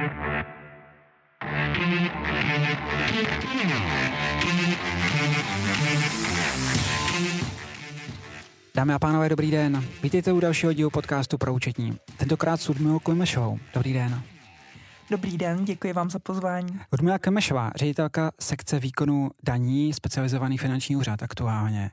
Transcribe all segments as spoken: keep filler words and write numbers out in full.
Dámy a pánové, dobrý den. Vítejte u dalšího dílu podcastu Pro účetní. Tentokrát s Ludmilou Klimešovou. Dobrý den. Dobrý den, děkuji vám za pozvání. Ludmila Klimešová, ředitelka sekce výkonu daní, specializovaný finanční úřad aktuálně.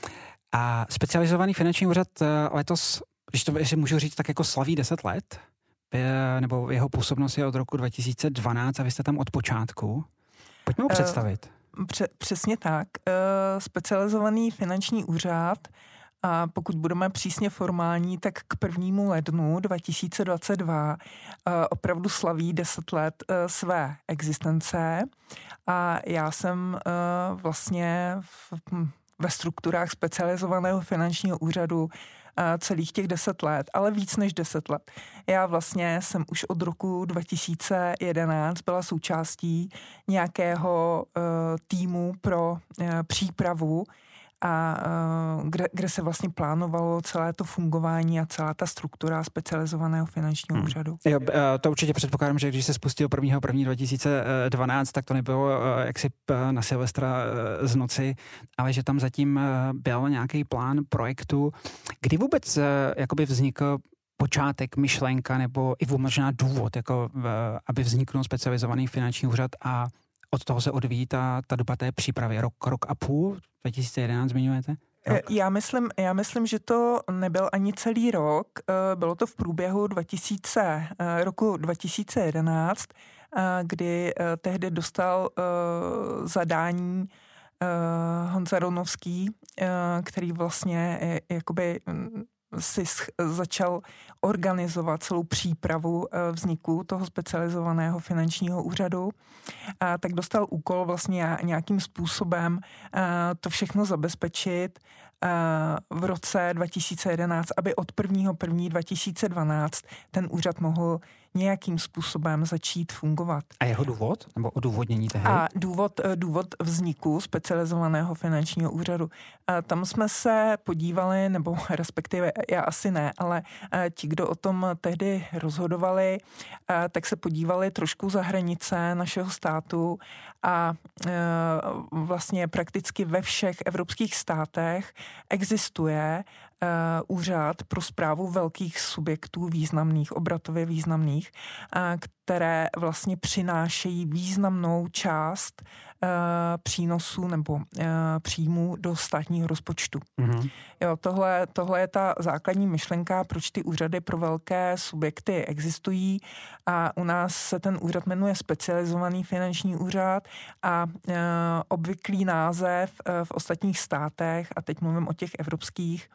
A specializovaný finanční úřad letos, když to jestli můžu říct, tak jako slaví deset let, nebo jeho působnost je od roku dva tisíce dvanáct a vy jste tam od počátku. Pojďme ho uh, představit. Pře- přesně tak. Uh, specializovaný finanční úřad, a pokud budeme přísně formální, tak k prvnímu lednu dva tisíce dvacet dva uh, opravdu slaví deset let uh, své existence a já jsem uh, vlastně v, ve strukturách specializovaného finančního úřadu uh, celých těch deset let, ale víc než deset let. Já vlastně jsem už od roku dva tisíce jedenáct byla součástí nějakého uh, týmu pro uh, přípravu a kde, kde se vlastně plánovalo celé to fungování a celá ta struktura specializovaného finančního hmm. úřadu. Jo, to určitě předpokládám, že když se spustil prvního prvního dva tisíce dvanáct, tak to nebylo jaksi na Silvestra z noci, ale že tam zatím byl nějaký plán projektu. Kdy vůbec jakoby vznikl počátek, myšlenka nebo i možná důvod, jako, aby vzniknul specializovaný finanční úřad a od toho se odvíjí ta, ta doba té přípravy. Rok, rok a půl, dva tisíce jedenáct zmiňujete? Rok. Já myslím, já myslím, že to nebyl ani celý rok. Bylo to v průběhu dva tisíce, roku dva tisíce jedenáct, kdy tehdy dostal zadání Honza Ronovský, který vlastně jakoby si začal organizovat celou přípravu vzniku toho specializovaného finančního úřadu, a tak dostal úkol vlastně nějakým způsobem to všechno zabezpečit v roce dva tisíce jedenáct, aby od prvního prvního dva tisíce dvanáct ten úřad mohl nějakým způsobem začít fungovat. A jeho důvod? Nebo odůvodnění tehdy? A důvod, důvod vzniku specializovaného finančního úřadu. A tam jsme se podívali, nebo respektive já asi ne, ale ti, kdo o tom tehdy rozhodovali, tak se podívali trošku za hranice našeho státu a vlastně prakticky ve všech evropských státech existuje Uh, úřad pro správu velkých subjektů významných, obratově významných, uh, které vlastně přinášejí významnou část uh, přínosů nebo uh, příjmů do státního rozpočtu. Mm-hmm. Jo, tohle, tohle je ta základní myšlenka, proč ty úřady pro velké subjekty existují a u nás se ten úřad jmenuje specializovaný finanční úřad a uh, obvyklý název uh, v ostatních státech, a teď mluvím o těch evropských,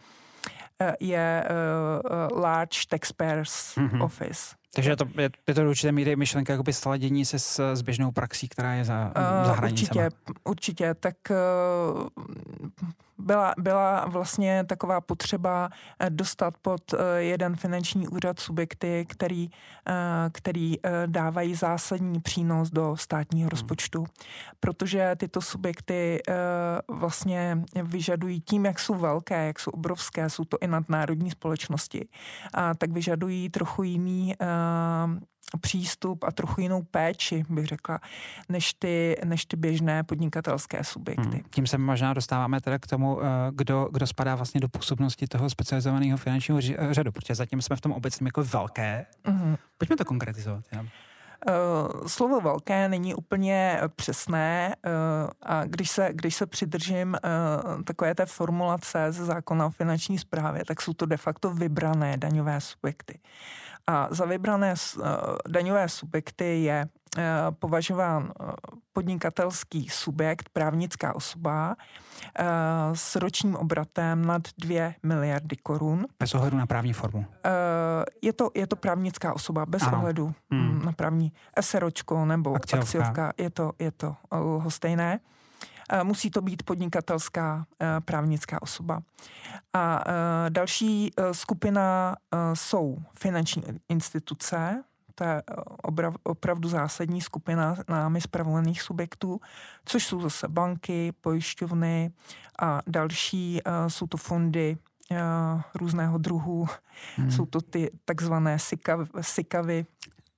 je uh, Large Taxpayers mm-hmm. Office. Takže je to, je, je to do určité míry myšlenka jakoby sladění se s, s běžnou praxí, která je za, uh, za hranicema. Určitě, určitě. Tak uh, byla, byla vlastně taková potřeba dostat pod uh, jeden finanční úřad subjekty, který, uh, který uh, dávají zásadní přínos do státního hmm. rozpočtu. Protože tyto subjekty uh, vlastně vyžadují tím, jak jsou velké, jak jsou obrovské, jsou to i nadnárodní společnosti, uh, tak vyžadují trochu jiný uh, přístup a trochu jinou péči, bych řekla, než ty, než ty běžné podnikatelské subjekty. Hmm. Tím se možná dostáváme teda k tomu, kdo, kdo spadá vlastně do působnosti toho specializovaného finančního řadu, protože zatím jsme v tom obecně jako velké. Hmm. Pojďme to konkretizovat. Já. Uh, slovo velké není úplně přesné uh, a když se, když se přidržím uh, takové té formulace ze zákona o finanční správě, tak jsou to de facto vybrané daňové subjekty. A za vybrané uh, daňové subjekty je uh, považován uh, podnikatelský subjekt, právnická osoba uh, s ročním obratem nad dvě miliardy korun. Bez ohledu na právní formu. Uh, je, to, je to právnická osoba, bez ano. ohledu hmm. na právní SROčko nebo akciovka. akciovka. Je to, je to lhostejné. Musí to být podnikatelská právnická osoba. A další skupina jsou finanční instituce, to je opravdu zásadní skupina námi spravovaných subjektů, což jsou zase banky, pojišťovny a další, jsou to fondy různého druhu, hmm. jsou to ty takzvané sikavy,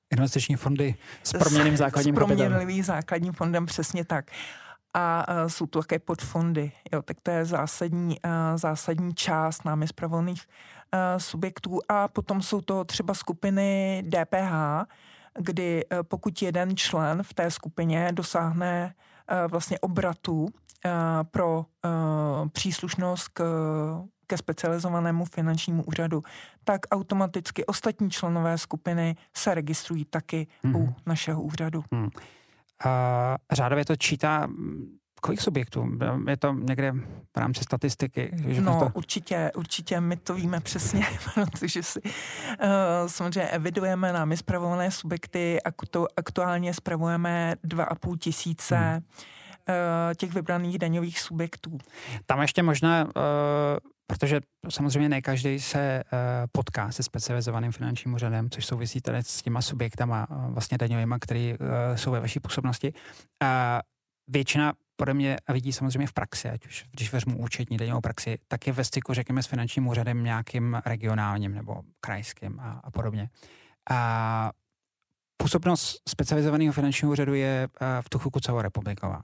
Investiční fondy s proměnným základním kapitem. S proměnlivým základním fondem, přesně tak. A uh, jsou to také podfondy. Jo, tak to je zásadní, uh, zásadní část námi spravovaných uh, subjektů. A potom jsou to třeba skupiny D P H, kdy uh, pokud jeden člen v té skupině dosáhne uh, vlastně obratu uh, pro uh, příslušnost k, ke specializovanému finančnímu úřadu, tak automaticky ostatní členové skupiny se registrují taky hmm. u našeho úřadu. Hmm. A řádově to čítá kolik subjektů? Je to někde v rámci statistiky? Že no to... určitě, určitě my to víme přesně, protože si uh, samozřejmě evidujeme námi spravované subjekty, aktu, aktuálně spravujeme dva a půl tisíce hmm. uh, těch vybraných daňových subjektů. Tam ještě možná... Uh... Protože samozřejmě ne každý se uh, potká se specializovaným finančním úřadem, což souvisí tady s těma subjektama uh, vlastně daňovýma, které uh, jsou ve vaší působnosti. A většina podle mě vidí samozřejmě v praxi, ať už když vezmu účetní daňovou praxi, tak je ve styku, řekněme, s finančním úřadem nějakým regionálním nebo krajským a, a podobně. A působnost specializovaného finančního úřadu je uh, v tu chvilku celorepubliková.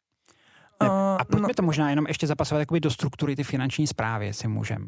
A pojďme no, to možná jenom ještě zapasovat jakoby do struktury ty finanční správy, jestli můžem.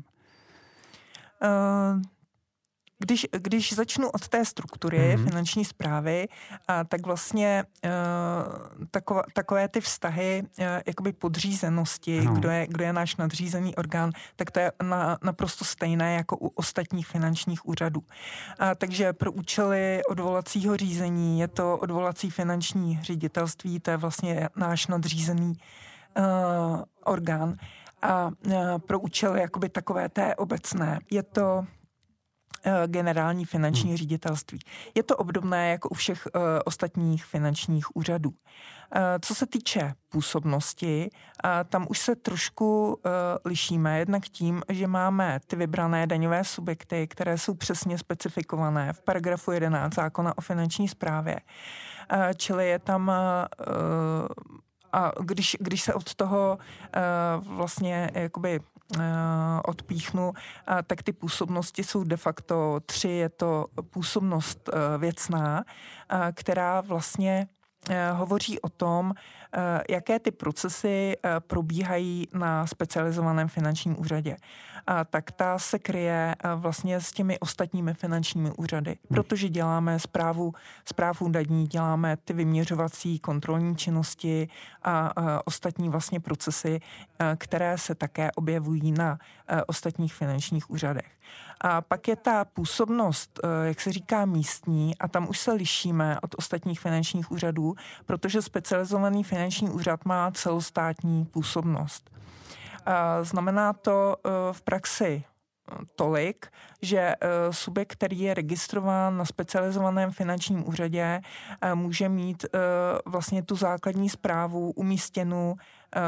Uh, když, když začnu od té struktury mm-hmm. finanční správy, uh, tak vlastně uh, takové, takové ty vztahy uh, jakoby podřízenosti, no. kdo, je, kdo je náš nadřízený orgán, tak to je na, naprosto stejné jako u ostatních finančních úřadů. Uh, takže pro účely odvolacího řízení je to odvolací finanční ředitelství, to je vlastně náš nadřízený Uh, orgán a uh, pro účely jakoby takové té obecné je to uh, generální finanční hmm. ředitelství. Je to obdobné jako u všech uh, ostatních finančních úřadů. Uh, co se týče působnosti, uh, tam už se trošku uh, lišíme, jednak tím, že máme ty vybrané daňové subjekty, které jsou přesně specifikované v paragrafu jedenáct zákona o finanční správě. Uh, čili je tam uh, A když, když se od toho uh, vlastně jakoby uh, odpíchnu, uh, tak ty působnosti jsou de facto tři. Je to působnost uh, věcná, uh, která vlastně uh, hovoří o tom, uh, jaké ty procesy uh, probíhají na specializovaném finančním úřadě. A tak ta se kryje uh, vlastně s těmi ostatními finančními úřady, protože děláme správu, správu daní, děláme ty vyměřovací kontrolní činnosti a uh, ostatní vlastně procesy, uh, které se také objevují na uh, ostatních finančních úřadech. A pak je ta působnost, uh, jak se říká, místní, a tam už se lišíme od ostatních finančních úřadů, protože specializovaný finanční úřad má celostátní působnost. Znamená to v praxi tolik, že subjekt, který je registrován na specializovaném finančním úřadě, může mít vlastně tu základní správu umístěnu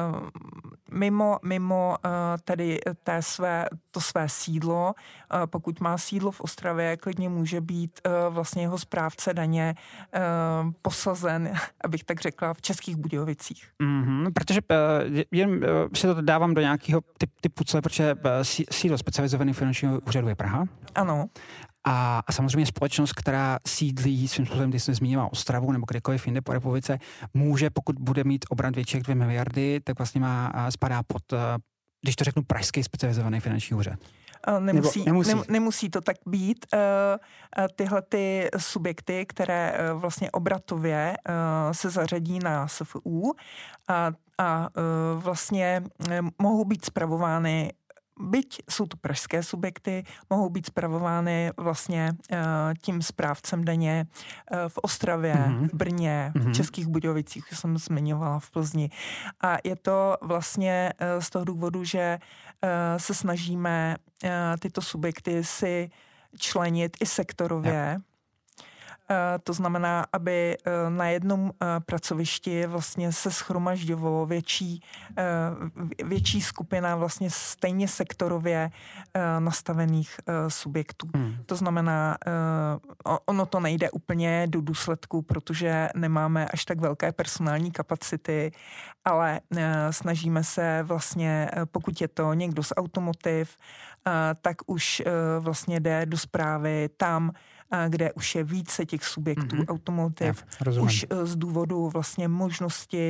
mimo, mimo tedy té své, to své sídlo. Pokud má sídlo v Ostravě, klidně může být vlastně jeho správce daně posazen, abych tak řekla, v Českých Budějovicích. Mm-hmm, protože jen se to dávám do nějakého typ, typu celé, protože sídlo specializovaného finančního úřadu je Praha. Ano. A, a samozřejmě společnost, která sídlí svým způsobem, když jsem zmínila Ostravu nebo kdekoliv jinde po republice, může, pokud bude mít obrat větší jak dvě miliardy, tak vlastně má, spadá pod, když to řeknu, pražský specializovaný finanční úřad. Nemusí, nemusí. nemusí to tak být. Tyhle ty subjekty, které vlastně obratově se zařadí na S F U a, a vlastně mohou být spravovány, byť jsou to pražské subjekty, mohou být spravovány vlastně uh, tím správcem daně uh, v Ostravě, mm-hmm. v Brně, mm-hmm. v Českých Budějovicích, jak jsem zmiňovala, v Plzni. A je to vlastně uh, z toho důvodu, že uh, se snažíme uh, tyto subjekty si členit i sektorově. Yep. To znamená, aby na jednom pracovišti vlastně se shromažďovalo větší, větší skupina vlastně stejně sektorově nastavených subjektů. Hmm. To znamená, ono to nejde úplně do důsledku, protože nemáme až tak velké personální kapacity, ale snažíme se vlastně, pokud je to někdo z automotiv, tak už vlastně jde do správy tam, kde už je více těch subjektů, mm-hmm. automotiv, Já, už z důvodu vlastně možnosti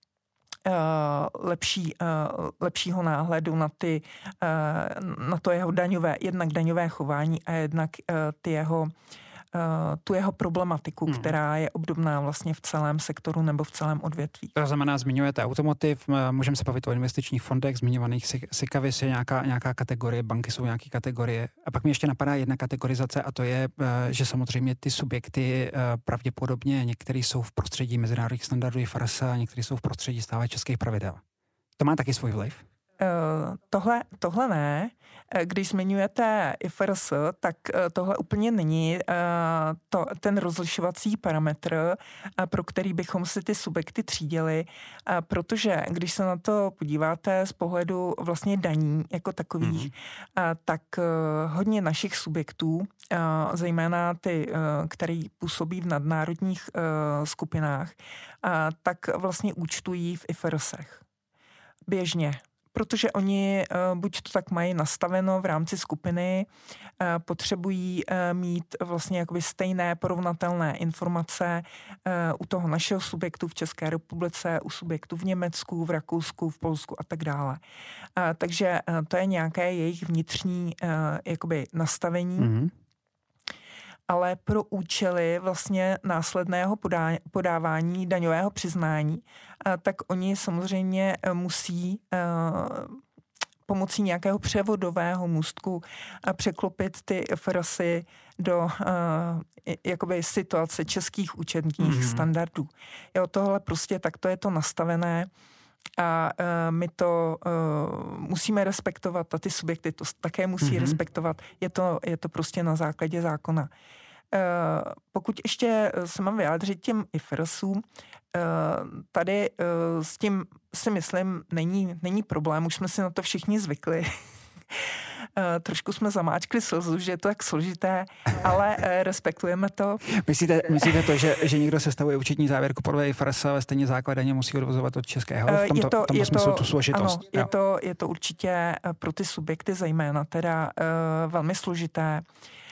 lepší, lepšího náhledu na, ty, na to jeho daňové, jednak daňové chování a jednak ty jeho tu jeho problematiku, hmm. která je obdobná vlastně v celém sektoru nebo v celém odvětví. To znamená, zmiňujete automotiv, můžeme se bavit o investičních fondech, zmiňovaných SICAVIS je nějaká, nějaká kategorie, banky jsou nějaké kategorie. A pak mi ještě napadá jedna kategorizace a to je, že samozřejmě ty subjekty pravděpodobně některý jsou v prostředí mezinárodních standardů I F R S a některý jsou v prostředí stále českých pravidel. To má taky svůj vliv? Uh, tohle, tohle ne. Když zmiňujete I F R S, tak tohle úplně není uh, to, ten rozlišovací parametr, uh, pro který bychom si ty subjekty třídili, uh, protože když se na to podíváte z pohledu vlastně daní jako takových, mm-hmm. uh, tak uh, hodně našich subjektů, uh, zejména ty, uh, který působí v nadnárodních uh, skupinách, uh, tak vlastně účtují v I F R Sech. Běžně. Protože oni uh, buď to tak mají nastaveno v rámci skupiny, uh, potřebují uh, mít vlastně jakoby stejné porovnatelné informace uh, u toho našeho subjektu v České republice, u subjektu v Německu, v Rakousku, v Polsku a tak dále. Uh, takže uh, to je nějaké jejich vnitřní uh, jakoby nastavení. Mm-hmm. Ale pro účely vlastně následného podá, podávání daňového přiznání, tak oni samozřejmě musí pomocí nějakého převodového můstku překlopit ty I F R Sy do jakoby situace českých účetních mm-hmm. standardů. Jo, tohle prostě takto je to nastavené. A uh, my to uh, musíme respektovat a ty subjekty to také musí mm-hmm. respektovat. Je to, je to prostě na základě zákona. Uh, pokud ještě se mám vyjádřit těm I F R Sům, uh, tady uh, s tím si myslím není, není problém, už jsme si na to všichni zvykli. Uh, trošku jsme zamáčkli slzu, že je to tak složité, ale uh, respektujeme to. Myslíte, myslíte to, že, že někdo sestavuje účetní závěrku podle I F R S, ale stejně základ daně musí odvozovat od českého? V tomto, je to, v tomto je smyslu to, tu složitost. Ano, je to, je to určitě pro ty subjekty zejména teda uh, velmi složité.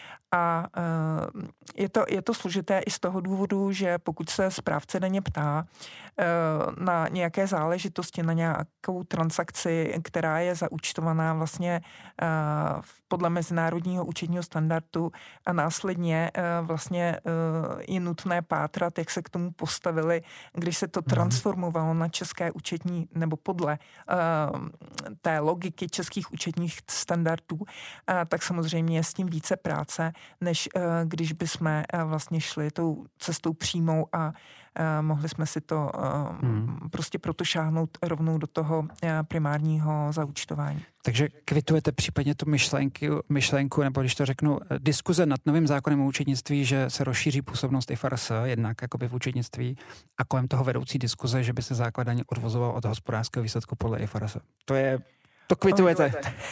A uh, je to, je to složité i z toho důvodu, že pokud se správce daně ptá uh, na nějaké záležitosti, na nějakou transakci, která je zaúčtovaná vlastně uh, podle mezinárodního účetního standardu a následně uh, vlastně uh, je nutné pátrat, jak se k tomu postavili, když se to transformovalo na české účetní nebo podle uh, té logiky českých účetních standardů, uh, tak samozřejmě je s tím více práce, než uh, když bychom uh, vlastně šli tou cestou přímou a uh, mohli jsme si to uh, hmm. prostě proto šáhnout rovnou do toho uh, primárního zaúčtování. Takže kvitujete případně tu myšlenku, myšlenku, nebo když to řeknu, diskuze nad novým zákonem o účetnictví, že se rozšíří působnost I F R S, jednak jakoby v účetnictví, a kolem toho vedoucí diskuze, že by se základ daně odvozoval od hospodářského výsledku podle I F R S. To je To kvitujete.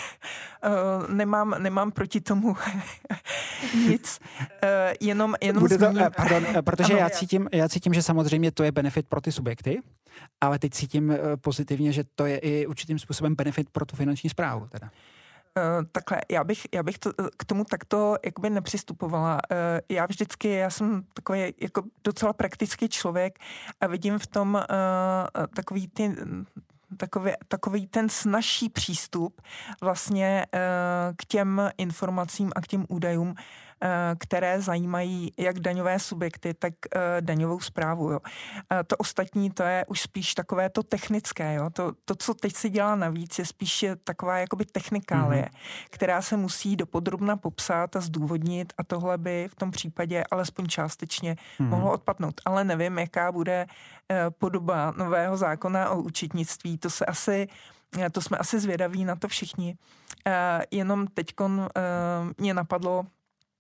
Uh, nemám, nemám proti tomu nic. Uh, jenom jenom Bude to, zmíním... pardon, protože ano, já, cítím, já cítím, že samozřejmě to je benefit pro ty subjekty, ale teď cítím uh, pozitivně, že to je i určitým způsobem benefit pro tu finanční správu. Teda. Uh, takhle, já bych, já bych to, k tomu takto jakoby nepřistupovala. Uh, já vždycky, já jsem takový jako docela praktický člověk a vidím v tom uh, takový ty... Takový, takový ten snazší přístup vlastně uh, k těm informacím a k těm údajům, uh, které zajímají jak daňové subjekty, tak uh, daňovou správu. Jo. Uh, to ostatní, to je už spíš takové to technické. Jo. To, to, co teď se dělá navíc, je spíš taková jakoby technikálie, mm-hmm. která se musí dopodrobna popsat a zdůvodnit a tohle by v tom případě alespoň částečně mm-hmm. mohlo odpadnout. Ale nevím, jaká bude uh, podoba nového zákona o účetnictví. To se asi, to jsme asi zvědaví na to všichni. Uh, jenom teďkon uh, mě napadlo uh,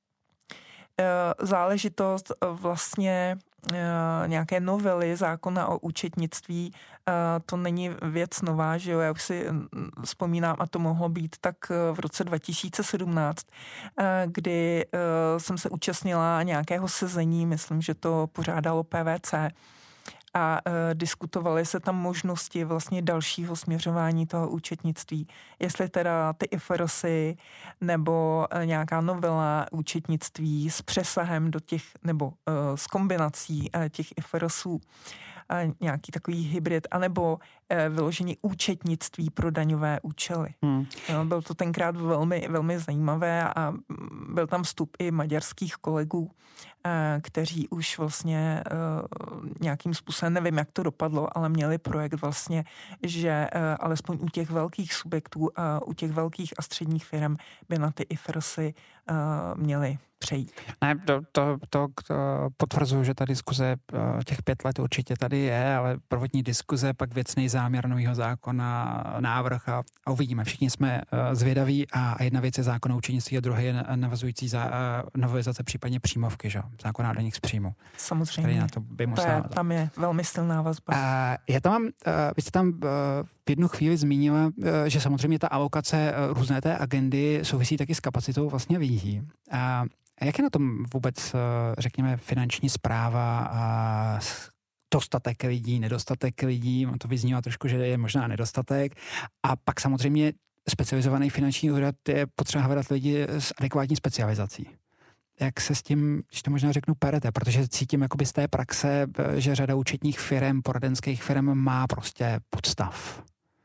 záležitost uh, vlastně uh, nějaké novely zákona o účetnictví. Uh, to není věc nová, že jo, já už si vzpomínám, a to mohlo být tak v roce dva tisíce sedmnáct, uh, kdy uh, jsem se účastnila nějakého sezení, myslím, že to pořádalo P V C. a uh, diskutovaly se tam možnosti vlastně dalšího směřování toho účetnictví. Jestli teda ty I F R Sy nebo uh, nějaká novela účetnictví s přesahem do těch, nebo uh, s kombinací uh, těch I F R Sů, nějaký takový hybrid, anebo e, vyložení účetnictví pro daňové účely. Hmm. Jo, byl to tenkrát velmi, velmi zajímavé a byl tam vstup i maďarských kolegů, e, kteří už vlastně e, nějakým způsobem, nevím, jak to dopadlo, ale měli projekt vlastně, že e, alespoň u těch velkých subjektů, a u těch velkých a středních firm by na ty I F R Sy e, měli přejít. Ne, to, to, to, to potvrzuji, že ta diskuze těch pět let určitě tady je, ale prvotní diskuze, pak věcný záměr nového zákona, návrh a, a uvidíme. Všichni jsme zvědaví a jedna věc je zákon o účetnictví a druhý je navazující za, novelizace případně příjmovky, že? Zákon o daních z příjmu. Samozřejmě. Na to by musela... to je, tam je velmi silná vazba. A já tam mám, vy jste tam v jednu chvíli zmínila, že samozřejmě ta alokace různé té agendy souvisí taky s kapacitou vlastně lidí. A jak je na tom vůbec, řekněme, finanční správa a dostatek lidí, nedostatek lidí? On to vyznívá trošku, že je možná nedostatek. A pak samozřejmě specializovaný finanční úřad je potřeba hledat lidi s adekvátní specializací. Jak se s tím, když to možná řeknu, perete? Protože cítím jakoby z té praxe, že řada účetních firem, poradenských firm má prostě podstav.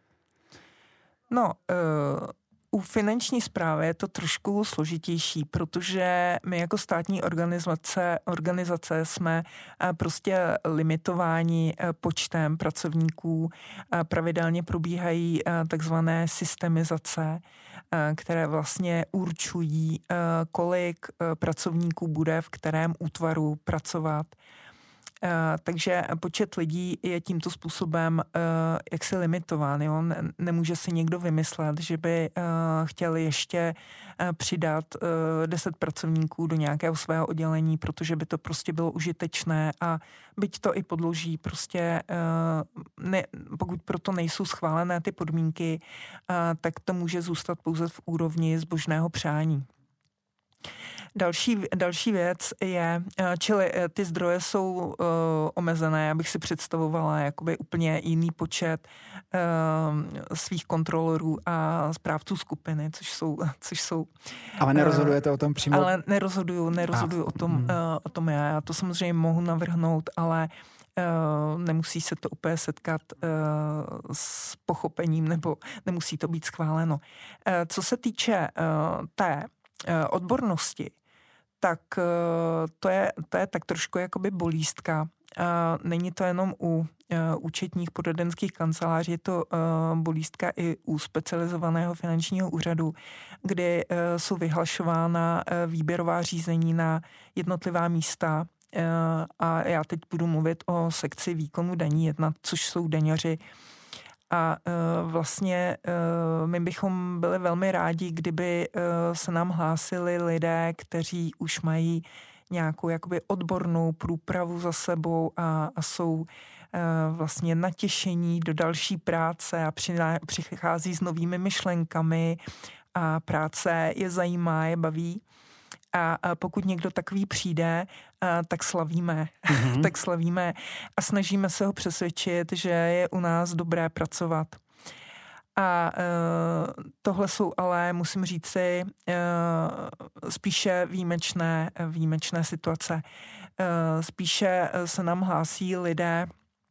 No, uh... U finanční správy je to trošku složitější, protože my jako státní organizace, organizace jsme prostě limitováni počtem pracovníků. Pravidelně probíhají takzvané systemizace, které vlastně určují, kolik pracovníků bude v kterém útvaru pracovat. Uh, takže počet lidí je tímto způsobem uh, jaksi limitován. Jo? Ne, nemůže si někdo vymyslet, že by uh, chtěl ještě uh, přidat uh, deset pracovníků do nějakého svého oddělení, protože by to prostě bylo užitečné a byť to i podloží prostě, uh, ne, pokud proto nejsou schválené ty podmínky, uh, tak to může zůstat pouze v úrovni zbožného přání. Další, další věc je, čili ty zdroje jsou uh, omezené, já bych si představovala jakoby úplně jiný počet uh, svých kontrolorů a správců skupiny, což jsou... Což jsou ale nerozhodujete uh, o tom přímo? Ale nerozhoduju, nerozhoduju a, o, tom, mm. uh, o tom já. Já to samozřejmě mohu navrhnout, ale uh, nemusí se to úplně setkat uh, s pochopením, nebo nemusí to být schváleno. Uh, co se týče uh, té uh, odbornosti, tak to je, to je tak trošku jakoby bolístka. Není to jenom u účetních poradenských kanceláří, je to bolístka i u specializovaného finančního úřadu, kdy jsou vyhlašována výběrová řízení na jednotlivá místa. A já teď budu mluvit o sekci výkonu daní jedna, což jsou daňaři. A uh, vlastně uh, my bychom byli velmi rádi, kdyby uh, se nám hlásili lidé, kteří už mají nějakou jakoby odbornou průpravu za sebou a, a jsou uh, vlastně natěšení do další práce a přiná, přichází s novými myšlenkami a práce je zajímá, je baví. A, a pokud někdo takový přijde, a, tak slavíme. Mm-hmm. tak slavíme a snažíme se ho přesvědčit, že je u nás dobré pracovat. A e, tohle jsou ale, musím říci, e, spíše výjimečné, výjimečné situace. E, spíše se nám hlásí lidé,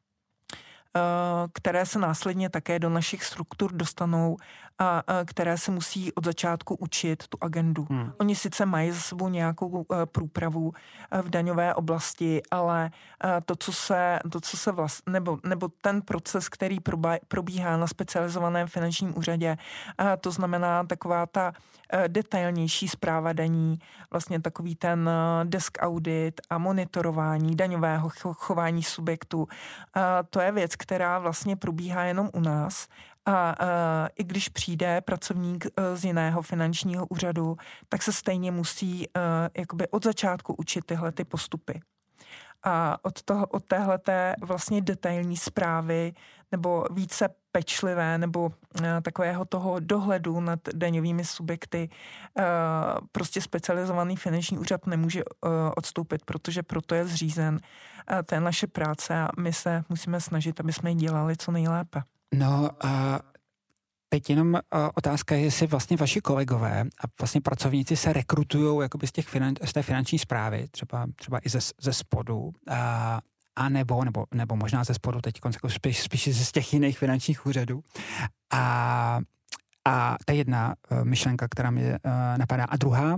které se následně také do našich struktur dostanou a které se musí od začátku učit tu agendu. Hmm. Oni sice mají za sebou nějakou průpravu v daňové oblasti, ale to, co se, to, co se vlast, nebo, nebo ten proces, který probíhá na specializovaném finančním úřadě, to znamená taková ta detailnější správa daní, vlastně takový ten desk audit a monitorování daňového chování subjektu. To je věc, která vlastně probíhá jenom u nás. A, a i když přijde pracovník z jiného finančního úřadu, tak se stejně musí a, jakoby od začátku učit tyhle ty postupy. A od, toho, od téhleté vlastně detailní zprávy nebo více pečlivé nebo takového toho dohledu nad daňovými subjekty prostě specializovaný finanční úřad nemůže odstoupit, protože proto je zřízen. To je naše práce a my se musíme snažit, aby jsme ji dělali co nejlépe. No a teď jenom otázka je, jestli vlastně vaši kolegové a vlastně pracovníci se rekrutujou jakoby z, těch finan, z té finanční správy, třeba, třeba i ze, ze spodu, a, a nebo, nebo, nebo možná ze spodu teď jako spíš, spíš z těch jiných finančních úřadů. A, a to je jedna myšlenka, která mi napadá. A druhá,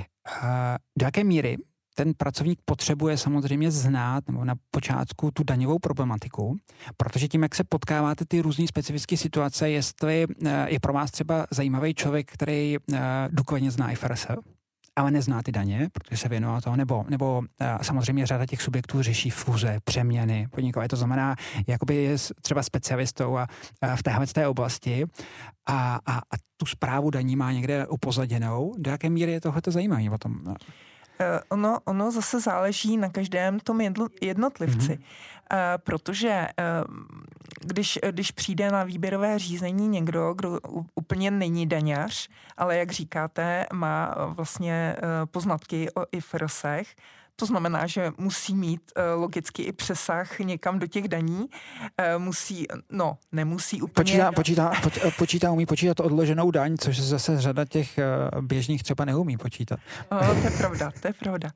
do jaké míry ten pracovník potřebuje samozřejmě znát nebo na počátku tu daňovou problematiku, protože tím, jak se potkáváte ty různé specifické situace, jestli je pro vás třeba zajímavý člověk, který důkladně zná I F R S, ale nezná ty daně, protože se věnoval toho, nebo, nebo samozřejmě řada těch subjektů řeší fúze, přeměny podnikové. To znamená, jakoby je třeba specialistou a, a v téhle té oblasti a, a, a tu správu daní má někde upozaděnou. Do jaké míry je tohleto zajímavé o tom? Ono, ono zase záleží na každém tom jednotlivci, mm-hmm. protože když, když přijde na výběrové řízení někdo, kdo úplně není daňař, ale jak říkáte, má vlastně poznatky o I F R S ech, to znamená, že musí mít logicky i přesah někam do těch daní. Musí, no, nemusí úplně... Počítá, počítá, počítá umí počítat odloženou daň, což zase řada těch běžných třeba neumí počítat. O, to je pravda, to je pravda.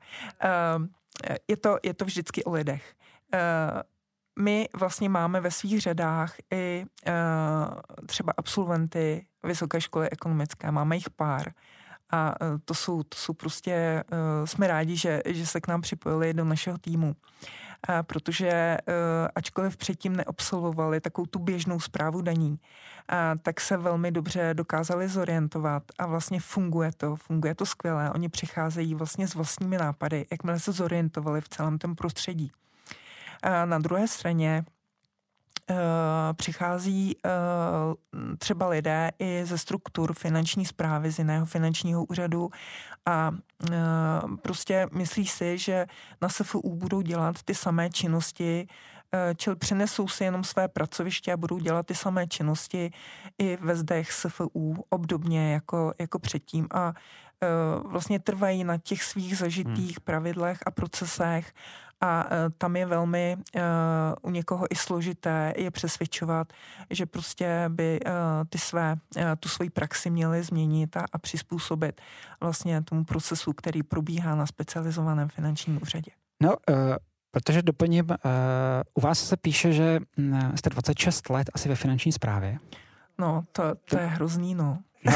Je to, je to vždycky o lidech. My vlastně máme ve svých řadách i třeba absolventy Vysoké školy ekonomické. Máme jich pár. A to jsou, to jsou prostě, jsme rádi, že, že se k nám připojili do našeho týmu. A protože ačkoliv předtím neobsluhovali takovou tu běžnou správu daní, a tak se velmi dobře dokázali zorientovat a vlastně funguje to, funguje to skvěle. Oni přicházejí vlastně s vlastními nápady, jakmile se zorientovali v celém tom prostředí. A na druhé straně Uh, přichází uh, třeba lidé i ze struktur finanční správy, z jiného finančního úřadu a uh, prostě myslí si, že na S F U budou dělat ty samé činnosti, uh, čili přenesou si jenom své pracoviště a budou dělat ty samé činnosti i ve zdech S F U obdobně jako, jako předtím a uh, vlastně trvají na těch svých zažitých hmm. pravidlech a procesech. A tam je velmi uh, u někoho i složité je přesvědčovat, že prostě by uh, ty své, uh, tu svoji praxi měli změnit a, a přizpůsobit vlastně tomu procesu, který probíhá na specializovaném finančním úřadě. No, uh, protože doplním, uh, u vás se píše, že jste dvacet šest let asi ve finanční správě. No, to, to je hrozný, no. no.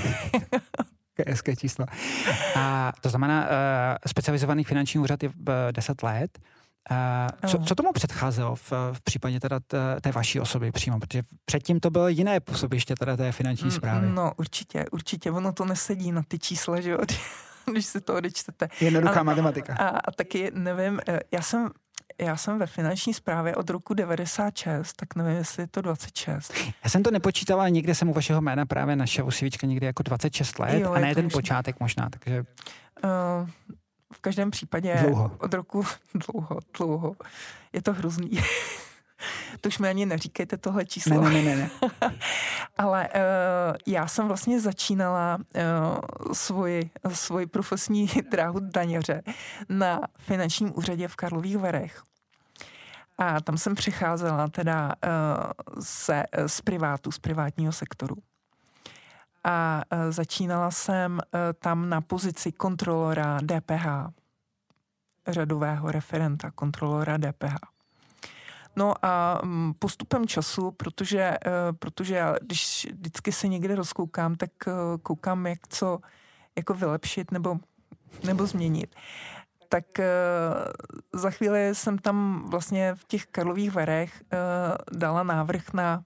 Hezké číslo. A to znamená, uh, specializovaný finanční úřad je deset let. Uh, co, co tomu předcházelo v, v případě teda té, té vaší osoby přímo? Protože předtím to bylo jiné působiště teda té finanční správy. No určitě, určitě. Ono to nesedí na ty čísla, že jo, když si to odečtete. Jednoduchá a, matematika. A, a taky, nevím, já jsem Já jsem ve finanční správě od roku devadesát šest, tak nevím, jestli je to dvacet šest. Já jsem to nepočítala, ale někde jsem u vašeho jména právě našel u svíčka někdy jako dvacet šest let jo, a ne ten možná. Počátek možná, takže... Uh, v každém případě dlouho. Od roku dlouho, dlouho. Je to hrozný. To už mi ani neříkejte tohle číslo. Ne, ne, ne, ne. Ale uh, já jsem vlastně začínala uh, svoji, svoji profesní dráhu daňaře na finančním úřadě v Karlových Varech. A tam jsem přicházela teda uh, se, z privátu, z privátního sektoru. A uh, začínala jsem uh, tam na pozici kontrolora D P H, řadového referenta, kontrolora D P H. No a postupem času, protože, protože já, když vždycky se někde rozkoukám, tak koukám, jak co jako vylepšit nebo, nebo změnit. Tak za chvíli jsem tam vlastně v těch Karlových Varech dala návrh na,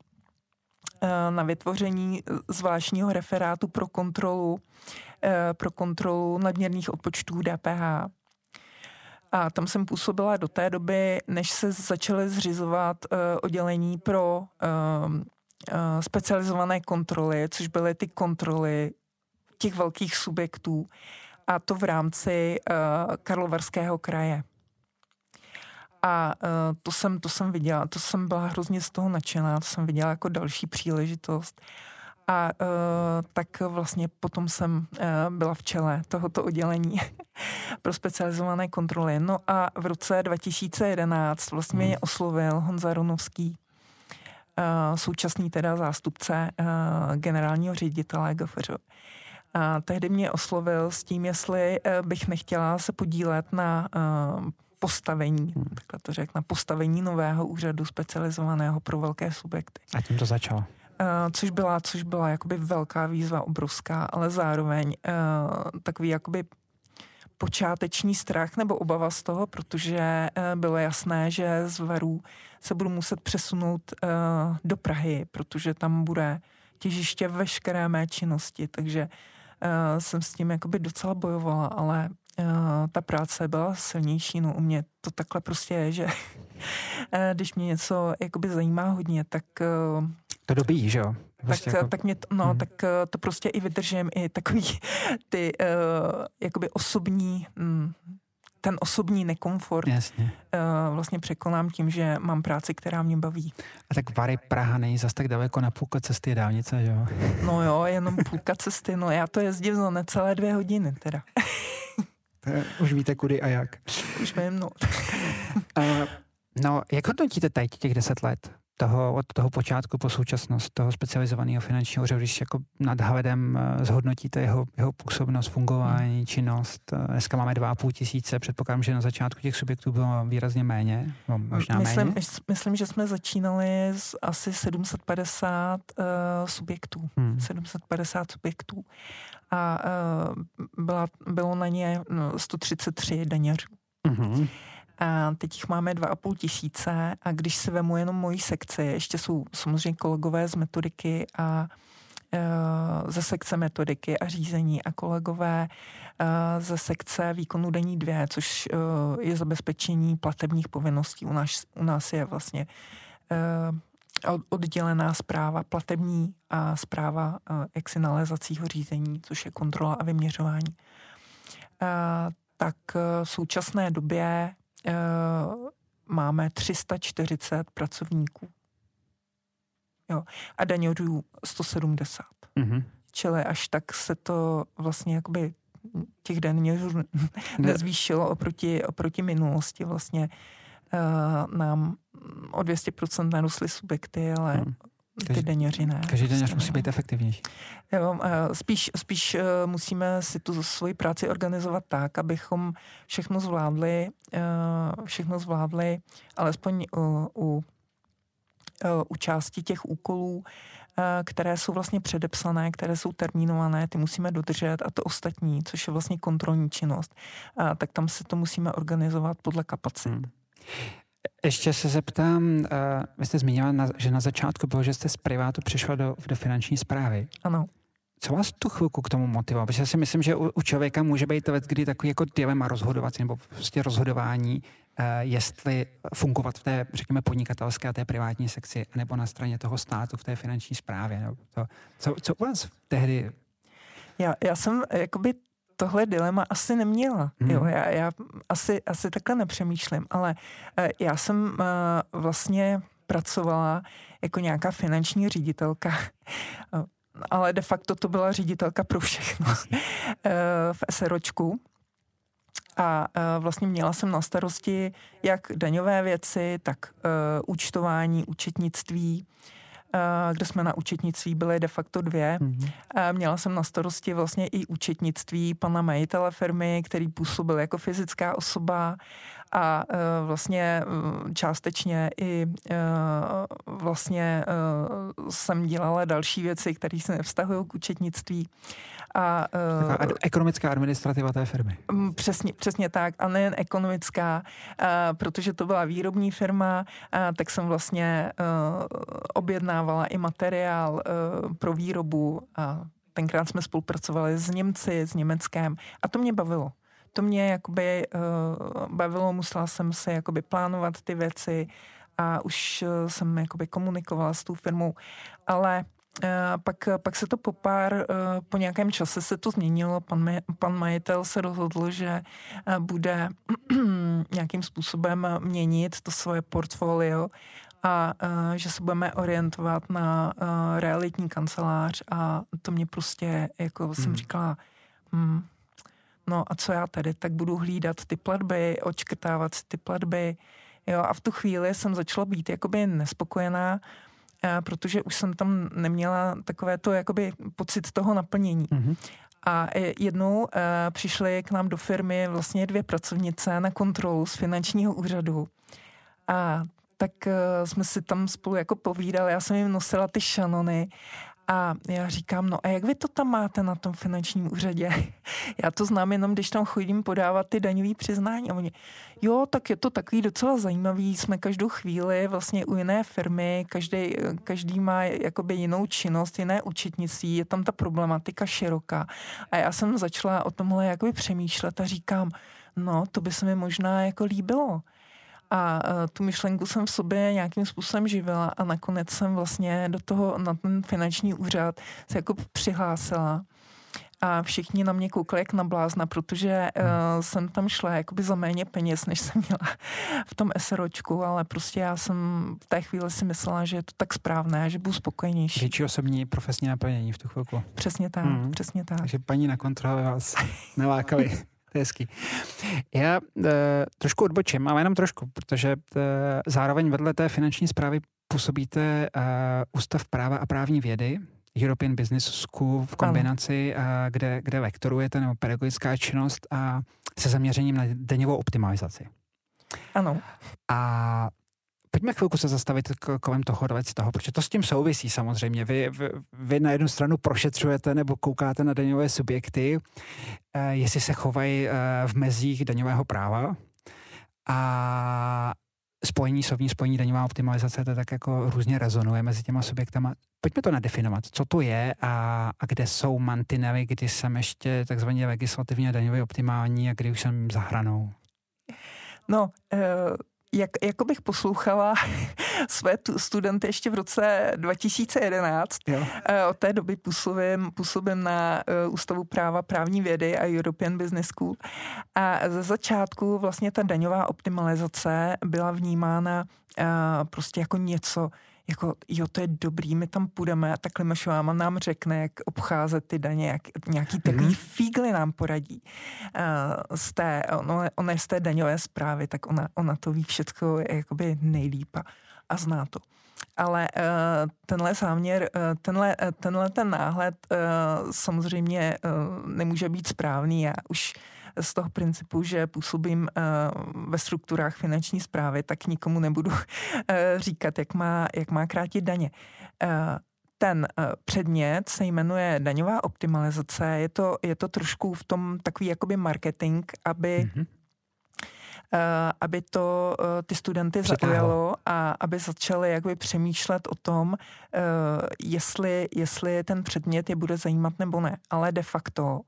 na vytvoření zvláštního referátu pro kontrolu, pro kontrolu nadměrných odpočtů D P H. A tam jsem působila do té doby, než se začaly zřizovat uh, oddělení pro uh, uh, specializované kontroly, což byly ty kontroly těch velkých subjektů, a to v rámci uh, Karlovarského kraje. A uh, to jsem, to jsem viděla, to jsem byla hrozně z toho nadšená, to jsem viděla jako další příležitost. A uh, tak vlastně potom jsem uh, byla v čele tohoto oddělení pro specializované kontroly. No a v roce dva tisíce jedenáct vlastně mě oslovil Honza Ronovský, uh, současný teda zástupce uh, generálního ředitele G F R. A tehdy mě oslovil s tím, jestli uh, bych nechtěla se podílet na uh, postavení, takhle to řekl, na postavení nového úřadu specializovaného pro velké subjekty. A tím to začalo. Uh, což byla, což byla jakoby velká výzva, obrovská, ale zároveň uh, takový jakoby počáteční strach nebo obava z toho, protože uh, bylo jasné, že z Varů se budu muset přesunout uh, do Prahy, protože tam bude těžiště veškeré mé činnosti, takže uh, jsem s tím jakoby docela bojovala, ale uh, ta práce byla silnější, no u mě to takhle prostě je, že když mě něco jakoby zajímá hodně, tak uh, to dobíjí, že jo? Vlastně tak, jako... tak, mě to, no, hmm. tak to prostě i vydržím, i takový ty uh, jakoby osobní, um, ten osobní nekomfort Jasně. Uh, vlastně překonám tím, že mám práci, která mě baví. A tak Vary, Praha není zas tak daleko, na půlka cesty je dálnice, že jo? No jo, jenom půlka cesty, no já to jezdím za necelé dvě hodiny teda. Už víte kudy a jak. Už vím, no. uh, no, jak hodnotíte teď těch deset let? Toho, od toho počátku po současnost, toho specializovaného finančního úřadu, když jako nadhledem zhodnotíte jeho, jeho působnost, fungování, hmm. činnost. Dneska máme dva a půl tisíce, předpokládám, že na začátku těch subjektů bylo výrazně méně, no, možná myslím, méně. Myslím, že jsme začínali s asi sedm set padesát uh, subjektů. Hmm. sedm set padesát subjektů. A uh, byla, bylo na ně no, sto třicet tři daňařů. Hmm. A teď jich máme dva a půl tisíce a když si vemu jenom mojí sekci, ještě jsou samozřejmě kolegové z metodiky a e, ze sekce metodiky a řízení a kolegové e, ze sekce výkonu denní dvě, což e, je zabezpečení platebních povinností. U nás, u nás je vlastně e, oddělená správa platební a správa e, jaksi nalézacího řízení, což je kontrola a vyměřování. E, tak v současné době Uh, máme tři sta čtyřicet pracovníků. Jo. A daňařů sto sedmdesát. Mm-hmm. Čili až tak se to vlastně jakoby těch daňařů nezvýšilo oproti, oproti minulosti. Vlastně uh, nám o dvě stě procent narostly subjekty, ale mm. ty daňaři ne. Každý daňař musí být efektivnější. Jo, spíš, spíš musíme si tu svoji práci organizovat tak, abychom všechno zvládli, všechno zvládli, alespoň u, u, u části těch úkolů, které jsou vlastně předepsané, které jsou termínované, ty musíme dodržet a to ostatní, což je vlastně kontrolní činnost, tak tam si to musíme organizovat podle kapacit. Hmm. Ještě se zeptám, uh, vy jste zmínila, na, že na začátku bylo, že jste z privátu přišla do, do finanční správy. Ano. Co vás tu chvilku k tomu motivovalo? Protože já si myslím, že u, u člověka může být to kdy takový jako dilema rozhodovací, nebo prostě rozhodování, uh, jestli fungovat v té, řekněme, podnikatelské a té privátní sekci, nebo na straně toho státu v té finanční správě. Nebo to, co, co u vás tehdy? Já, já jsem jakoby tohle dilema asi neměla. Hmm. Jo, já, já asi, asi takhle nepřemýšlím, ale uh, já jsem uh, vlastně pracovala jako nějaká finanční ředitelka, uh, ale de facto to byla ředitelka pro všechno uh, v SROčku. A uh, vlastně měla jsem na starosti jak daňové věci, tak uh, účtování, účetnictví, kde jsme na účetnictví byli de facto dvě. Mm-hmm. Měla jsem na starosti vlastně i účetnictví pana majitele firmy, který působil jako fyzická osoba a vlastně částečně i vlastně jsem dělala další věci, které se nevztahují k účetnictví. A, ad, ekonomická administrativa té firmy. Přesně, přesně tak. A nejen ekonomická, a, protože to byla výrobní firma, a, tak jsem vlastně a, objednávala i materiál a, pro výrobu. A tenkrát jsme spolupracovali s Němci, s Německem a to mě bavilo. To mě jakoby uh, bavilo, musela jsem se jakoby plánovat ty věci a už uh, jsem jakoby komunikovala s tou firmou, ale uh, pak, pak se to po pár, uh, po nějakém čase se to změnilo, pan, pan majitel se rozhodl, že uh, bude uh, nějakým způsobem měnit to svoje portfolio a uh, že se budeme orientovat na uh, realitní kancelář a to mě prostě, jako hmm. jsem říkala, hmm, no a co já tady, tak budu hlídat ty platby, odškrtávat ty platby, jo, a v tu chvíli jsem začala být jakoby nespokojená, uh, protože už jsem tam neměla takové to jakoby pocit toho naplnění. Hmm. A jednou uh, přišly k nám do firmy vlastně dvě pracovnice na kontrolu z finančního úřadu a tak uh, jsme si tam spolu jako povídali, já jsem jim nosila ty šanony a já říkám, no a jak vy to tam máte na tom finančním úřadě? Já to znám jenom, když tam chodím podávat ty daňový přiznání a oni, jo, tak je to takový docela zajímavý, jsme každou chvíli vlastně u jiné firmy, každý, každý má jakoby jinou činnost, jiné účetnictví, je tam ta problematika široká a já jsem začala o tomhle jakoby přemýšlet a říkám, no to by se mi možná jako líbilo. A tu myšlenku jsem v sobě nějakým způsobem živila a nakonec jsem vlastně do toho, na ten finanční úřad se jako přihlásila. A všichni na mě koukali jak na blázna, protože uh, jsem tam šla jakoby za méně peněz, než jsem měla v tom SROčku, ale prostě já jsem v té chvíli si myslela, že je to tak správné, že budu spokojenější. Větší osobní profesní naplnění v tu chvilku. Přesně tak, mm. přesně tak. Takže paní na kontrole vás nelákali. To je hezký. Já e, trošku odbočím, ale jenom trošku, protože e, zároveň vedle té finanční správy působíte e, Ústav práva a právní vědy, European Business School v kombinaci, e, kde, kde lektorujete, nebo pedagogická činnost a se zaměřením na daňovou optimalizaci. Ano. A pojďme chvilku se zastavit kolem toho, z toho, protože to s tím souvisí samozřejmě. Vy, vy, vy na jednu stranu prošetřujete nebo koukáte na daňové subjekty, eh, jestli se chovají eh, v mezích daňového práva a spojení, slovní spojení daňová optimalizace, to tak jako různě rezonuje mezi těma subjektama. Pojďme to nadefinovat, co to je a, a kde jsou mantinely, kdy jsem ještě takzvaně legislativně daňově optimální a kdy už jsem za hranou. No, uh... Jak, jako bych poslouchala své tu, studenty ještě v roce dva tisíce jedenáct. Jo. Od té doby působím, působím na uh, Ústavu práva právní vědy a European Business School. A ze začátku vlastně ta daňová optimalizace byla vnímána uh, prostě jako něco, jako jo, to je dobrý, my tam půjdeme a ta Klimašová nám řekne, jak obcházet ty daně, jak nějaký takový mm. fígly nám poradí. Uh, z té, ono, ona je z té daňové správy, tak ona, ona to ví všechno jakoby nejlíp a zná to. Ale uh, tenhle záměr, uh, tenhle, uh, tenhle ten náhled uh, samozřejmě uh, nemůže být správný. Já už z toho principu, že působím uh, ve strukturách finanční správy, tak nikomu nebudu uh, říkat, jak má, jak má krátit daně. Uh, ten uh, předmět se jmenuje daňová optimalizace. Je to, je to trošku v tom takový jakoby marketing, aby mm-hmm. Uh, aby to uh, ty studenty zaujalo a aby začali jakoby přemýšlet o tom, uh, jestli, jestli ten předmět je bude zajímat nebo ne. Ale de facto uh,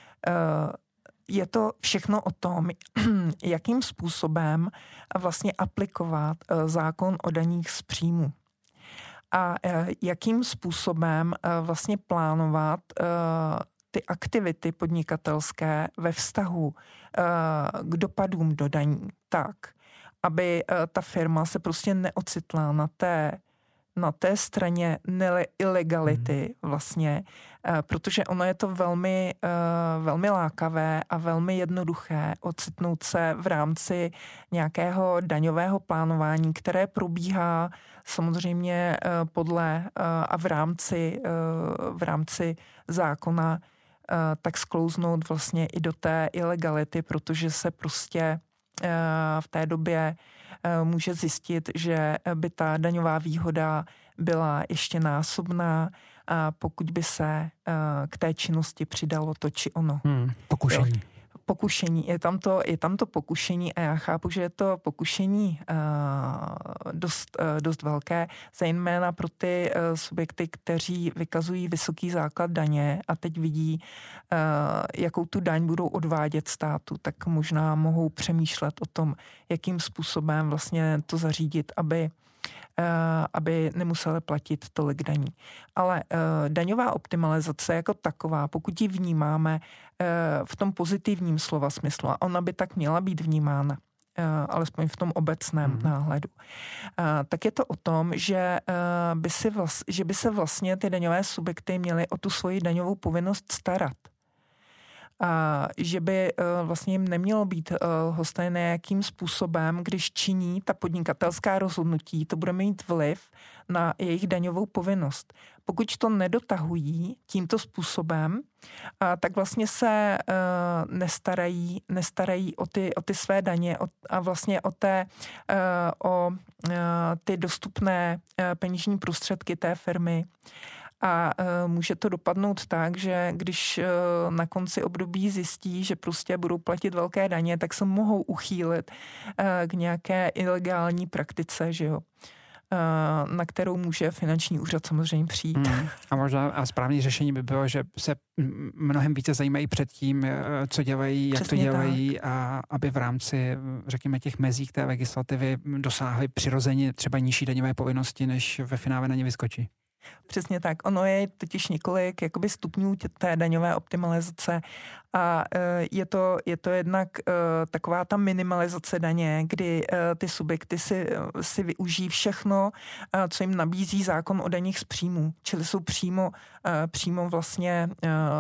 je to všechno o tom, jakým způsobem vlastně aplikovat uh, zákon o daních z příjmu. A uh, jakým způsobem uh, vlastně plánovat uh, ty aktivity podnikatelské ve vztahu uh, k dopadům do daní tak, aby uh, ta firma se prostě neocitla na té, na té straně nele- ilegality hmm. vlastně, uh, protože ono je to velmi, uh, velmi lákavé a velmi jednoduché ocitnout se v rámci nějakého daňového plánování, které probíhá samozřejmě uh, podle uh, a v rámci, uh, v rámci zákona tak sklouznout vlastně i do té ilegality, protože se prostě v té době může zjistit, že by ta daňová výhoda byla ještě násobná, pokud by se k té činnosti přidalo to či ono. Hmm, pokušení. Jo. Pokušení. Je tam, to, je tam to pokušení a já chápu, že je to pokušení uh, dost, uh, dost velké, zejména pro ty uh, subjekty, kteří vykazují vysoký základ daně a teď vidí, uh, jakou tu daň budou odvádět státu, tak možná mohou přemýšlet o tom, jakým způsobem vlastně to zařídit, aby aby nemuseli platit tolik daní. Ale uh, daňová optimalizace jako taková, pokud ji vnímáme uh, v tom pozitivním slova smyslu, a ona by tak měla být vnímána, alespoň v tom obecném mm. náhledu, tak je to o tom, že by, si vlast, že by se vlastně ty daňové subjekty měly o tu svoji daňovou povinnost starat. A že by vlastně jim nemělo být hosté nějakým způsobem, když činí ta podnikatelská rozhodnutí, to bude mít vliv na jejich daňovou povinnost. Pokud to nedotahují tímto způsobem, tak vlastně se nestarají, nestarají o ty, o ty své daně a vlastně o, té, o ty dostupné peněžní prostředky té firmy. A uh, může to dopadnout tak, že když uh, na konci období zjistí, že prostě budou platit velké daně, tak se mohou uchýlit uh, k nějaké ilegální praktice, že jo, uh, na kterou může finanční úřad samozřejmě přijít. Hmm. A možná a správné řešení by bylo, že se mnohem více zajímají před tím, co dělají, jak Přesně to dělají tak. A aby v rámci, řekněme, těch mezí té legislativy dosáhly přirozeně třeba nižší daňové povinnosti, než ve finále na ně vyskočí. Přesně tak. Ono je totiž několik jakoby stupňů té daňové optimalizace a je to, je to jednak taková ta minimalizace daně, kdy ty subjekty si, si využijí všechno, co jim nabízí zákon o daních z příjmů. Čili jsou přímo, přímo vlastně,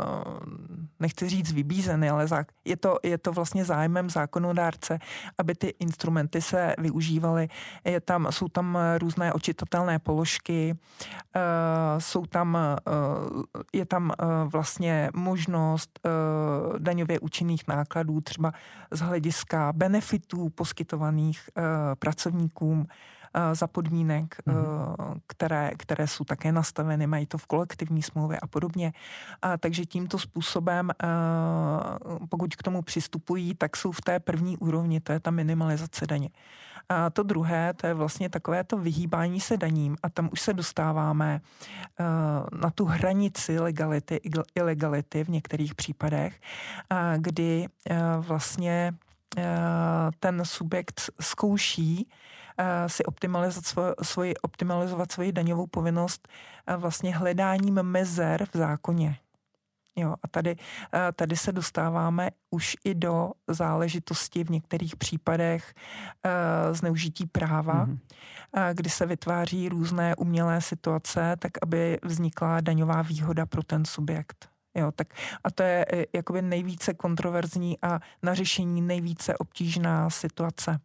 nechci říct vybízeny, ale je to, je to vlastně zájmem zákonodárce, aby ty instrumenty se využívaly. Je tam, jsou tam různé odčitatelné položky, jsou tam, je tam vlastně možnost daňově účinných nákladů, třeba z hlediska benefitů poskytovaných pracovníkům za podmínek, mm-hmm. které, které jsou také nastaveny, mají to v kolektivní smlouvě a podobně. A takže tímto způsobem, pokud k tomu přistupují, tak jsou v té první úrovni, to je ta minimalizace daně. A to druhé, to je vlastně takové to vyhýbání se daním a tam už se dostáváme na tu hranici legality, ilegality v některých případech, kdy vlastně ten subjekt zkouší si optimalizovat svoji, optimalizovat svoji daňovou povinnost vlastně hledáním mezer v zákoně. Jo, a tady, tady se dostáváme už i do záležitosti v některých případech uh, zneužití práva, mm-hmm. uh, kdy se vytváří různé umělé situace, tak aby vznikla daňová výhoda pro ten subjekt. Jo, tak a to je jakoby nejvíce kontroverzní a na řešení nejvíce obtížná situace.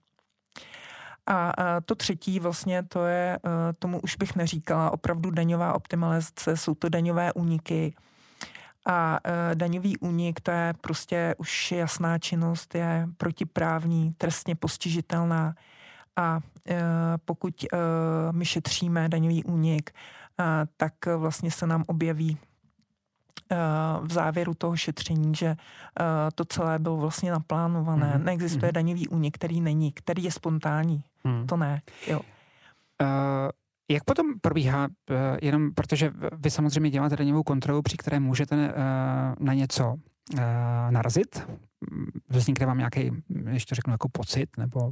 A to třetí vlastně, to je, tomu už bych neříkala, opravdu daňová optimalizace, jsou to daňové úniky. A daňový únik, to je prostě už jasná činnost, je protiprávní, trestně postižitelná. A pokud my šetříme daňový únik, tak vlastně se nám objeví v závěru toho šetření, že to celé bylo vlastně naplánované. Mm-hmm. Neexistuje mm-hmm. daňový únik, který není, který je spontánní. Mm. To ne, jo. Uh... Jak potom probíhá, jenom protože vy samozřejmě děláte daňovou kontrolu, při které můžete na něco narazit, vznikne vám nějaký, ještě řeknu, jako pocit, nebo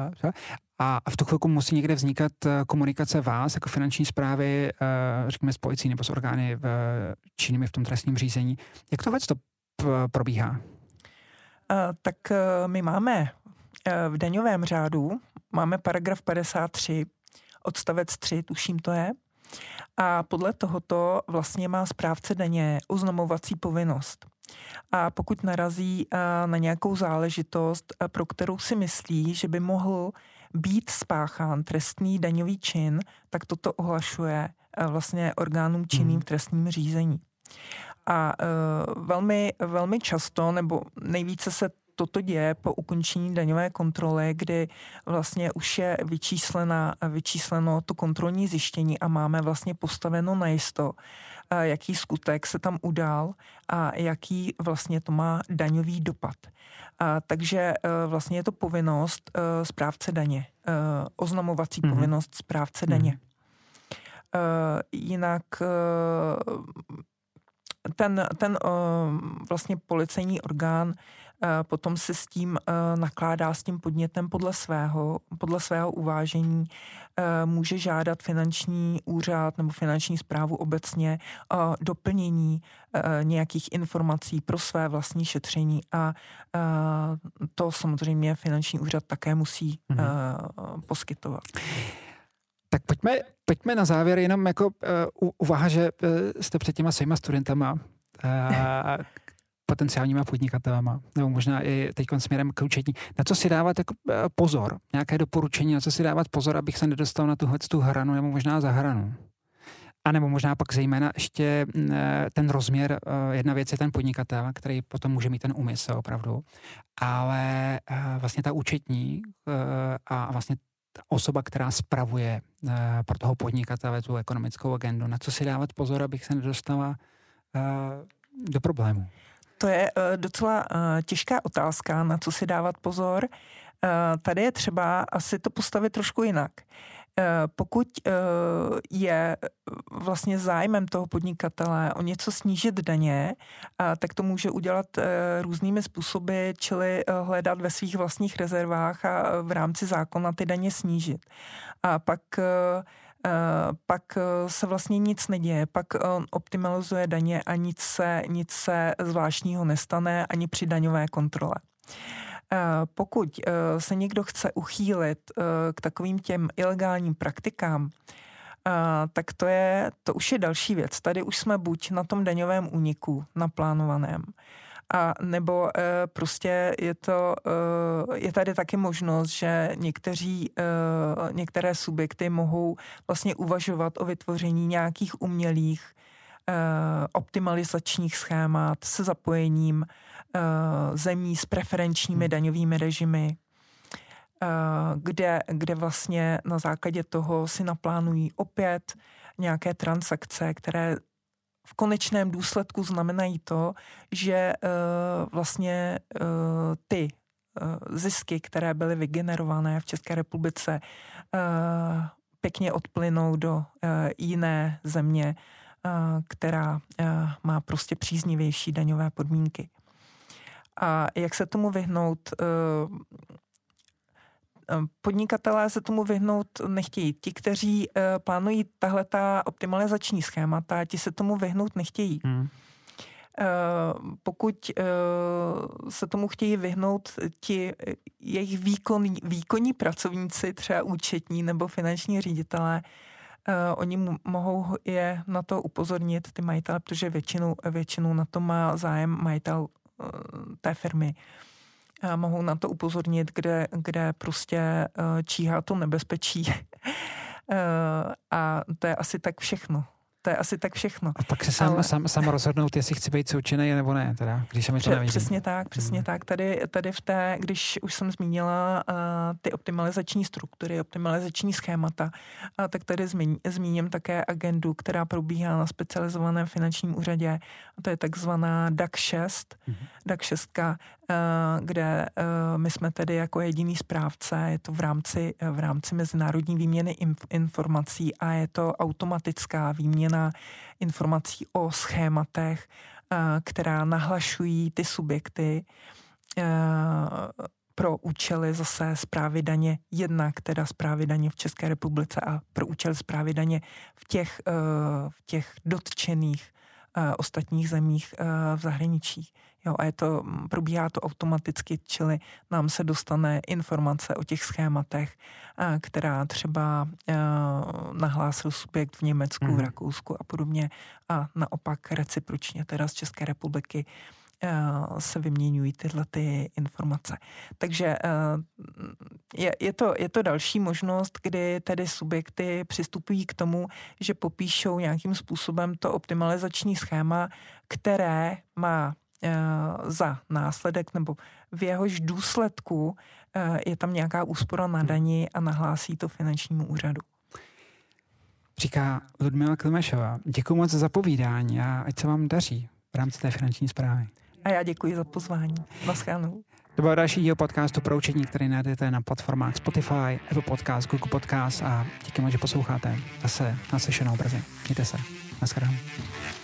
a v tu chvilku musí někde vznikat komunikace vás, jako finanční správy, řekněme s policií nebo s orgány činnými v tom trestním řízení. Jak tohle to probíhá? Tak my máme v daňovém řádu, máme paragraf padesát tři, odstavec tři, tuším to je. A podle tohoto vlastně má správce daně oznamovací povinnost. A pokud narazí na nějakou záležitost, pro kterou si myslí, že by mohl být spáchán trestný daňový čin, tak toto ohlašuje vlastně orgánům činným v trestním řízení. A velmi, velmi často, nebo nejvíce se toto děje po ukončení daňové kontroly, kdy vlastně už je vyčíslena, vyčísleno to kontrolní zjištění a máme vlastně postaveno najisto, jaký skutek se tam udál a jaký vlastně to má daňový dopad. A takže vlastně je to povinnost správce daně, oznamovací mm-hmm. povinnost správce mm-hmm. daně. Jinak ten, ten vlastně policejní orgán potom se s tím nakládá s tím podnětem podle svého, podle svého uvážení, může žádat finanční úřad nebo finanční správu obecně o doplnění nějakých informací pro své vlastní šetření a to samozřejmě finanční úřad také musí mm-hmm. poskytovat. Tak pojďme, pojďme na závěr jenom jako uh, uvaha, že uh, jste před těma svýma studentama, uh, potenciálníma podnikatelama, nebo možná i teď směrem k učení. Na co si dávat jako uh, pozor? Nějaké doporučení, na co si dávat pozor, abych se nedostal na tuhle tu hranu, nebo možná za hranu? A nebo možná pak zejména ještě uh, ten rozměr, uh, jedna věc je ten podnikatel, který potom může mít ten úmysl opravdu, ale uh, vlastně ta účetní uh, a vlastně ta osoba, která spravuje uh, pro toho podnikatele tu ekonomickou agendu. Na co si dávat pozor, abych se nedostala uh, do problému? To je uh, docela uh, těžká otázka, na co si dávat pozor. Uh, tady je třeba asi to postavit trošku jinak. Uh, pokud uh, je vlastně zájmem toho podnikatele o něco snížit daně, uh, tak to může udělat uh, různými způsoby, čili uh, hledat ve svých vlastních rezervách a v rámci zákona ty daně snížit. A pak uh, Uh, pak uh, se vlastně nic neděje, pak on optimalizuje daně a nic se, nic se zvláštního nestane ani při daňové kontrole. Uh, pokud uh, se někdo chce uchýlit uh, k takovým těm ilegálním praktikám, uh, tak to je, to už je další věc. Tady už jsme buď na tom daňovém úniku naplánovaném, a nebo uh, prostě je to, uh, je tady taky možnost, že někteří, uh, některé subjekty mohou vlastně uvažovat o vytvoření nějakých umělých uh, optimalizačních schémat se zapojením uh, zemí s preferenčními daňovými režimy, uh, kde, kde vlastně na základě toho si naplánují opět nějaké transakce, které v konečném důsledku znamenají to, že uh, vlastně uh, ty uh, zisky, které byly vygenerované v České republice, uh, pěkně odplynou do uh, jiné země, uh, která uh, má prostě příznivější daňové podmínky. A jak se tomu vyhnout? Uh, Podnikatelé se tomu vyhnout nechtějí. Ti, kteří uh, plánují tahleta optimalizační schémata, ti se tomu vyhnout nechtějí. Hmm. Uh, pokud uh, se tomu chtějí vyhnout ti jejich výkonní, výkonní pracovníci, třeba účetní nebo finanční ředitelé, uh, oni m- mohou je na to upozornit, ty majitele, protože většinou, většinou na to má zájem majitel uh, té firmy. Mohou na to upozornit, kde, kde prostě číhá to nebezpečí. A to je asi tak všechno. To je asi tak všechno. A pak se sám, Ale... sám, sám rozhodnout, jestli chci být součinný nebo ne, teda, když se mi to nevidí. Přesně tak, přesně hmm. tak. Tady, tady v té, když už jsem zmínila uh, ty optimalizační struktury, optimalizační schémata, uh, tak tady zmíň, zmíním také agendu, která probíhá na specializovaném finančním úřadě. A to je takzvaná D A C šest. Hmm. D A C šest, uh, kde uh, my jsme tedy jako jediný správce, je to v rámci, v rámci mezinárodní výměny inf- informací a je to automatická výměna informací o schématech, která nahlašují ty subjekty pro účely zase správy daně jednak, teda správy daně v České republice a pro účel správy daně v těch, v těch dotčených ostatních zemích v zahraničí. Jo, a je to, probíhá to automaticky, čili nám se dostane informace o těch schématech, která třeba nahlásil subjekt v Německu, mm. v Rakousku a podobně a naopak recipročně teda z České republiky se vyměňují tyhle ty informace. Takže je, je, to, je to další možnost, kdy tedy subjekty přistupují k tomu, že popíšou nějakým způsobem to optimalizační schéma, které má za následek nebo v jehož důsledku je tam nějaká úspora na dani a nahlásí to finančnímu úřadu. Říká Ludmila Klimešová. Děkuji moc za povídání a ať se vám daří v rámci té finanční správy. A já děkuji za pozvání. Naschledanou. To byl další díl podcastu Pro učení, který najdete na platformách Spotify, Apple Podcast, Google Podcast a díky moc, že posloucháte. Zase naslyšenou brzy. Mějte se. Naschledanou.